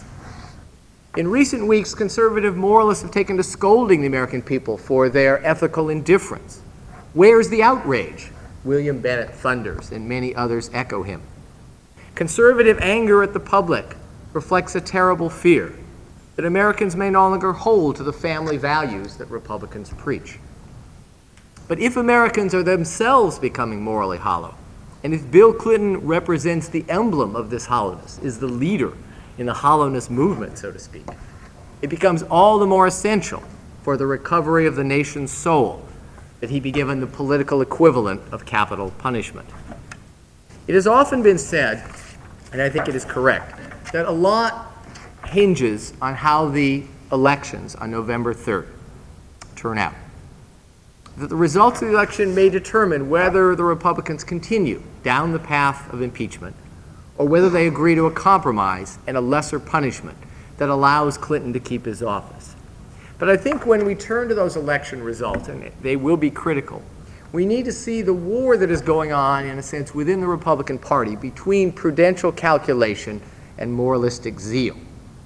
Speaker 6: In recent weeks, conservative moralists have taken to scolding the American people for their ethical indifference. Where's the outrage? William Bennett thunders, and many others echo him. Conservative anger at the public reflects a terrible fear that Americans may no longer hold to the family values that Republicans preach. But if Americans are themselves becoming morally hollow, and if Bill Clinton represents the emblem of this hollowness, is the leader in the hollowness movement, so to speak, it becomes all the more essential for the recovery of the nation's soul that he be given the political equivalent of capital punishment. It has often been said, and I think it is correct, that a lot hinges on how the elections on November 3rd turn out. That the results of the election may determine whether the Republicans continue down the path of impeachment or whether they agree to a compromise and a lesser punishment that allows Clinton to keep his office. But I think when we turn to those election results, and they will be critical, we need to see the war that is going on, in a sense, within the Republican Party between prudential calculation and moralistic zeal.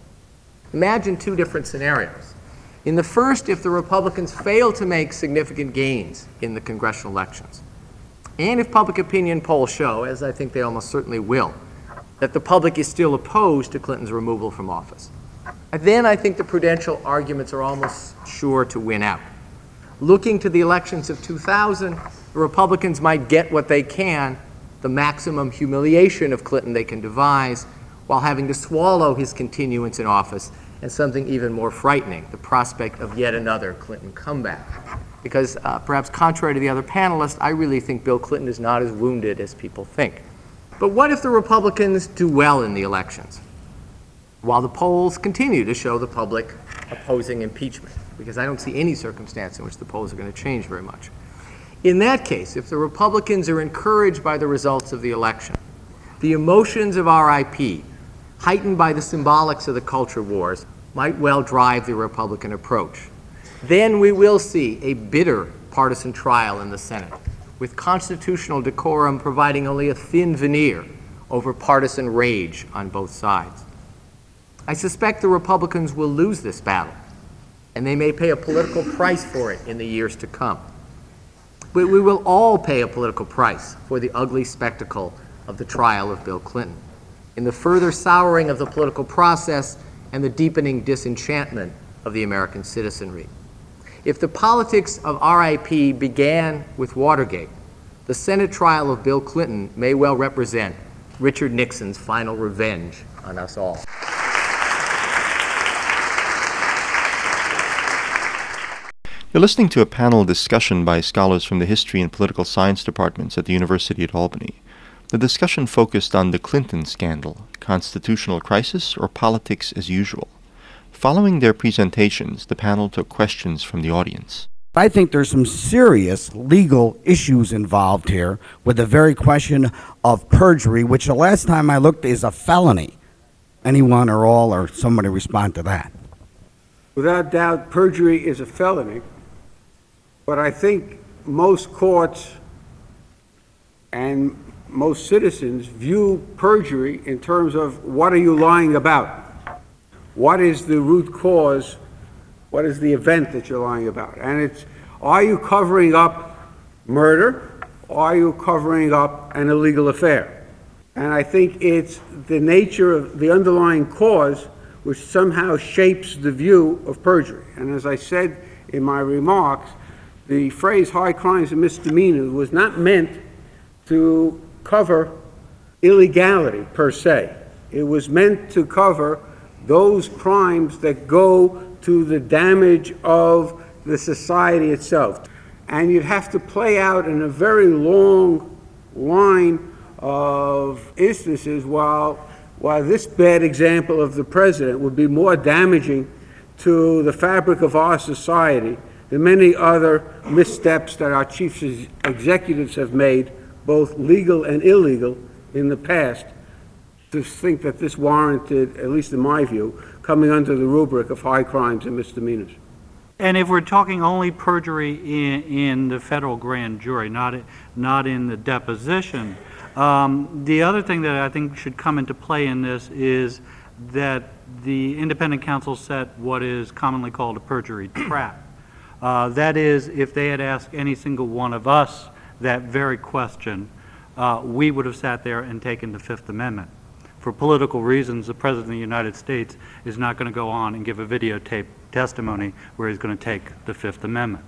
Speaker 6: Imagine two different scenarios. In the first, if the Republicans fail to make significant gains in the congressional elections, and if public opinion polls show, as I think they almost certainly will, that the public is still opposed to Clinton's removal from office, then I think the prudential arguments are almost sure to win out. Looking to the elections of 2000, the Republicans might get what they can, the maximum humiliation of Clinton they can devise, while having to swallow his continuance in office, and something even more frightening, the prospect of yet another Clinton comeback. Because perhaps contrary to the other panelists, I really think Bill Clinton is not as wounded as people think. But what if the Republicans do well in the elections, while the polls continue to show the public opposing impeachment? Because I don't see any circumstance in which the polls are going to change very much. In that case, if the Republicans are encouraged by the results of the election, the emotions of RIP, heightened by the symbolics of the culture wars, might well drive the Republican approach. Then we will see a bitter partisan trial in the Senate, with constitutional decorum providing only a thin veneer over partisan rage on both sides. I suspect the Republicans will lose this battle, and they may pay a political price for it in the years to come. But we will all pay a political price for the ugly spectacle of the trial of Bill Clinton, in the further souring of the political process and the deepening disenchantment of the American citizenry. If the politics of RIP began with Watergate, the Senate trial of Bill Clinton may well represent Richard Nixon's final revenge on us all.
Speaker 1: You're listening to a panel discussion by scholars from the History and Political Science departments at the University at Albany. The discussion focused on the Clinton scandal, constitutional crisis, or politics as usual. Following their presentations, the panel took questions from the audience.
Speaker 7: I think there's some serious legal issues involved here with the very question of perjury, which the last time I looked is a felony. Anyone or all or somebody respond to that?
Speaker 4: Without doubt, perjury is a felony, but I think most courts and most citizens view perjury in terms of what are you lying about? What is the root cause? What is the event that you're lying about? And it's, are you covering up murder? Or are you covering up an illegal affair? And I think it's the nature of the underlying cause which somehow shapes the view of perjury. And as I said in my remarks, the phrase high crimes and misdemeanors was not meant to cover illegality per se. It was meant to cover those crimes that go to the damage of the society itself. And you'd have to play out in a very long line of instances, while this bad example of the president would be more damaging to the fabric of our society than many other missteps that our chief executives have made, both legal and illegal, in the past, to think that this warranted, at least in my view, coming under the rubric of high crimes and misdemeanors.
Speaker 3: And if we're talking only perjury in the federal grand jury, not in the deposition, the other thing that I think should come into play in this is that the independent counsel set what is commonly called a perjury trap. That is, if they had asked any single one of us that very question, we would have sat there and taken the Fifth Amendment. For political reasons, the President of the United States is not going to go on and give a videotape testimony where he's going to take the Fifth Amendment.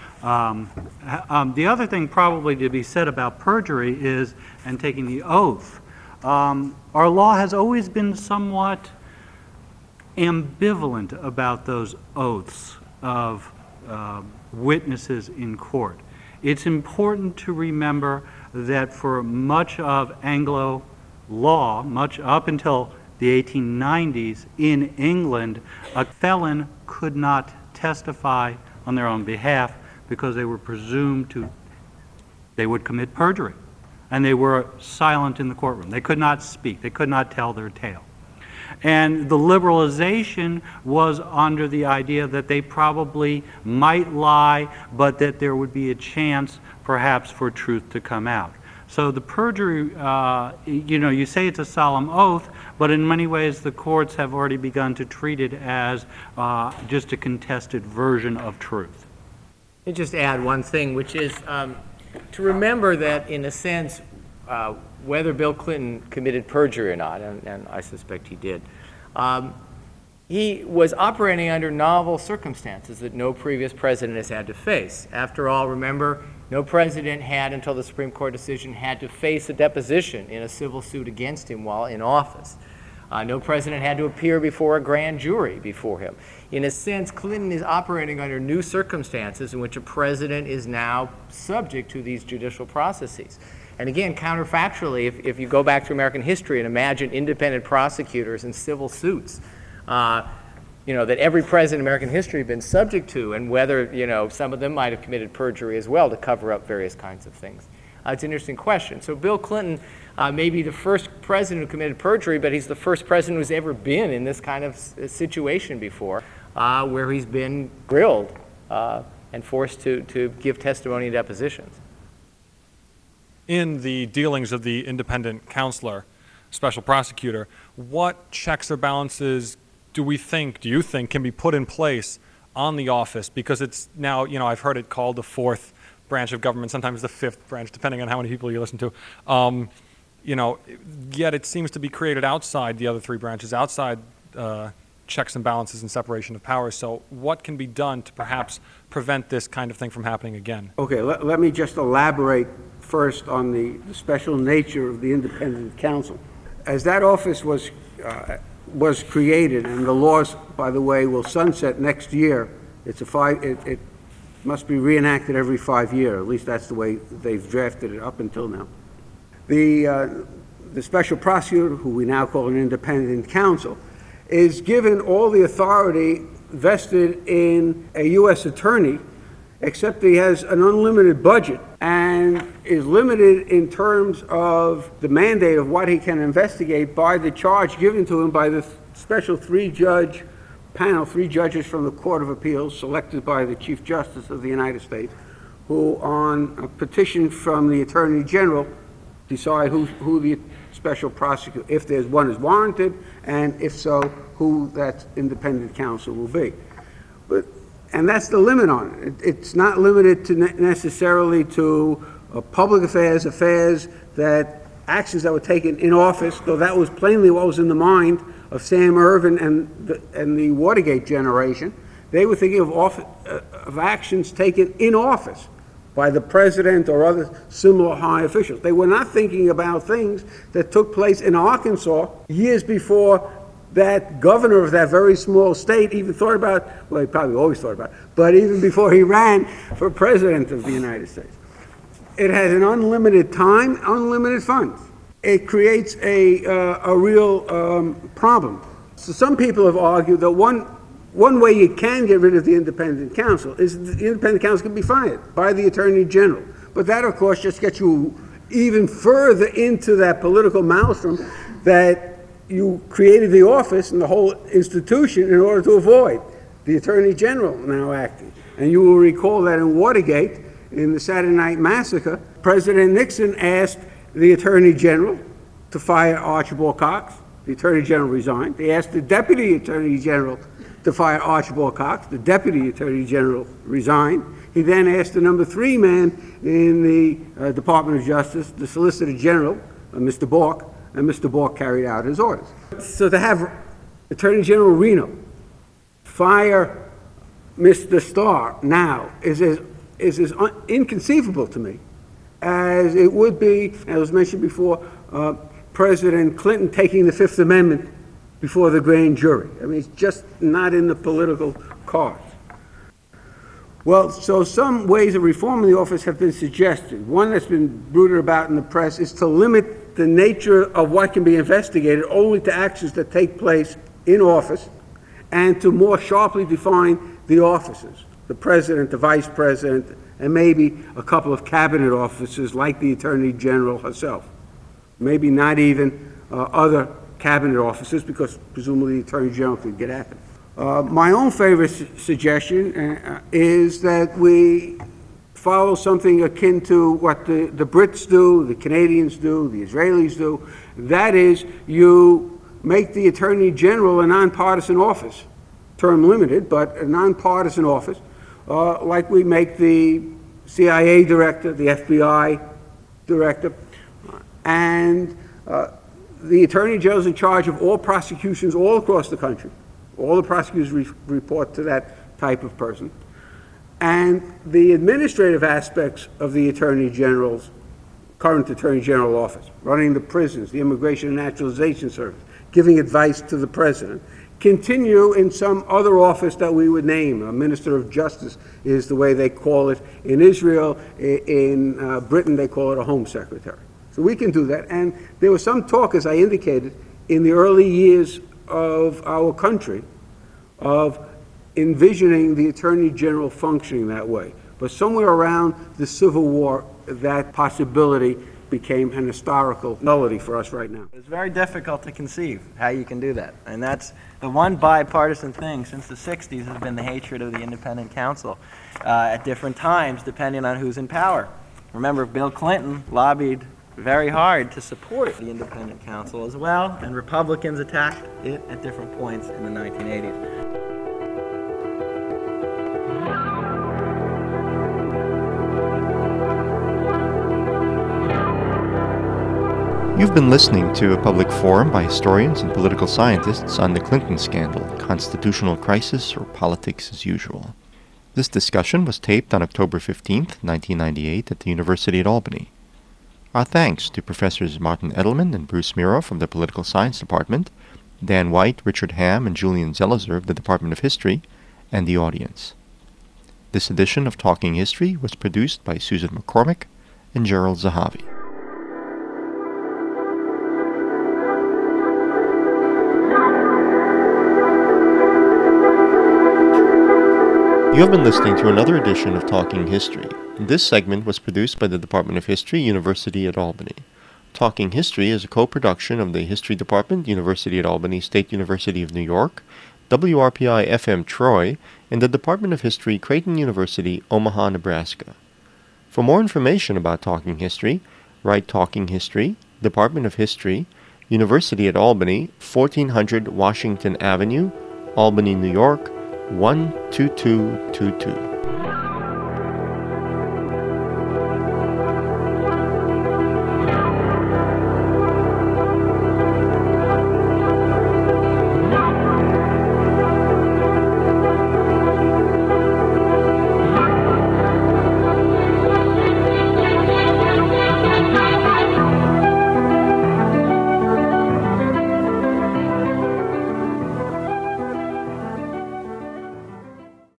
Speaker 3: The other thing probably to be said about perjury is, and taking the oath, our law has always been somewhat ambivalent about those oaths of witnesses in court. It's important to remember that for much of Anglo law, much up until the 1890s in England, a felon could not testify on their own behalf because they were presumed they would commit perjury. And they were silent in the courtroom. They could not speak. They could not tell their tale. And the liberalization was under the idea that they probably might lie, but that there would be a chance perhaps for truth to come out. So the perjury, you say it's a solemn oath, but in many ways the courts have already begun to treat it as just a contested version of truth.
Speaker 6: Let me just add one thing, which is to remember that, in a sense, whether Bill Clinton committed perjury or not, and I suspect he did, he was operating under novel circumstances that no previous president has had to face. After all, remember, no president had, until the Supreme Court decision, had to face a deposition in a civil suit against him while in office. No president had to appear before a grand jury before him. In a sense, Clinton is operating under new circumstances in which a president is now subject to these judicial processes. And again, counterfactually, if you go back to American history and imagine independent prosecutors in civil suits, that every president in American history has been subject to, and whether, some of them might have committed perjury as well to cover up various kinds of things. It's an interesting question. So Bill Clinton may be the first president who committed perjury, but he's the first president who's ever been in this kind of situation before, where he's been grilled and forced to give testimony in depositions.
Speaker 8: In the dealings of the independent counselor, special prosecutor, what checks or balances do you think can be put in place on the office? Because it's now, I've heard it called the fourth branch of government, sometimes the fifth branch, depending on how many people you listen to. Yet it seems to be created outside the other three branches, outside checks and balances and separation of powers. So what can be done to perhaps prevent this kind of thing from happening again?
Speaker 4: Okay, let me just elaborate first on the special nature of the independent counsel. As that office was created, and the laws, by the way, will sunset next year. It must be reenacted every 5 years. At least that's the way they've drafted it up until now. The special prosecutor, who we now call an independent counsel, is given all the authority vested in a U.S. attorney, except he has an unlimited budget and is limited in terms of the mandate of what he can investigate by the charge given to him by the special three-judge panel, 3 judges from the Court of Appeals selected by the Chief Justice of the United States, who on a petition from the Attorney General decide who the special prosecutor, if there's one is warranted, and if so, who that independent counsel will be. And that's the limit on it. It's not limited to necessarily to public affairs that actions that were taken in office, though that was plainly what was in the mind of Sam Ervin and the Watergate generation. They were thinking of actions taken in office by the president or other similar high officials. They were not thinking about things that took place in Arkansas years before that governor of that very small state even thought about, well, he probably always thought about it, but even before he ran for president of the United States. It has an unlimited time, unlimited funds. It creates a real problem. So some people have argued that one way you can get rid of the independent counsel is the independent counsel can be fired by the Attorney General. But that, of course, just gets you even further into that political maelstrom that you created the office and the whole institution in order to avoid the Attorney General now acting. And you will recall that in Watergate, in the Saturday Night Massacre, President Nixon asked the Attorney General to fire Archibald Cox. The Attorney General resigned. He asked the Deputy Attorney General to fire Archibald Cox. The Deputy Attorney General resigned. He then asked the number 3 man in the Department of Justice, the Solicitor General, Mr. Bork, and Mr. Bork carried out his orders. So to have Attorney General Reno fire Mr. Starr now is as inconceivable to me as it would be, as was mentioned before, President Clinton taking the Fifth Amendment before the grand jury. I mean, it's just not in the political cards. Well, so some ways of reforming the office have been suggested. One that's been bruited about in the press is to limit the nature of what can be investigated only to actions that take place in office, and to more sharply define the officers, the president, the vice president, and maybe a couple of cabinet officers like the Attorney General herself. Maybe not even other cabinet officers, because presumably the Attorney General could get at them. My own favorite suggestion is that we follow something akin to what the Brits do, the Canadians do, the Israelis do. That is, you make the Attorney General a nonpartisan office, term limited, but a nonpartisan office, like we make the CIA director, the FBI director, and the Attorney General is in charge of all prosecutions all across the country. All the prosecutors report to that type of person. And the administrative aspects of the Attorney General's, current Attorney General office, running the prisons, the Immigration and Naturalization Service, giving advice to the President, continue in some other office that we would name. A Minister of Justice is the way they call it in Israel. In Britain, they call it a Home Secretary. So we can do that. And there was some talk, as I indicated, in the early years of our country of envisioning the Attorney General functioning that way. But somewhere around the Civil War, that possibility became an historical nullity for us right now.
Speaker 5: It's very difficult to conceive how you can do that. And that's the one bipartisan thing since the 60s has been the hatred of the independent counsel at different times, depending on who's in power. Remember, Bill Clinton lobbied very hard to support the independent counsel as well, and Republicans attacked it at different points in the 1980s.
Speaker 1: You've been listening to a public forum by historians and political scientists on the Clinton scandal, constitutional crisis, or politics as usual. This discussion was taped on October 15th, 1998 at the University at Albany. Our thanks to Professors Martin Edelman and Bruce Miro from the Political Science Department, Dan White, Richard Ham, and Julian Zelizer of the Department of History, and the audience. This edition of Talking History was produced by Susan McCormick and Gerald Zahavi. You have been listening to another edition of Talking History. This segment was produced by the Department of History, University at Albany. Talking History is a co-production of the History Department, University at Albany State University of New York, WRPI-FM Troy, and the Department of History, Creighton University, Omaha, Nebraska. For more information about Talking History, write Talking History, Department of History, University at Albany, 1400 Washington Avenue, Albany, New York, 12222.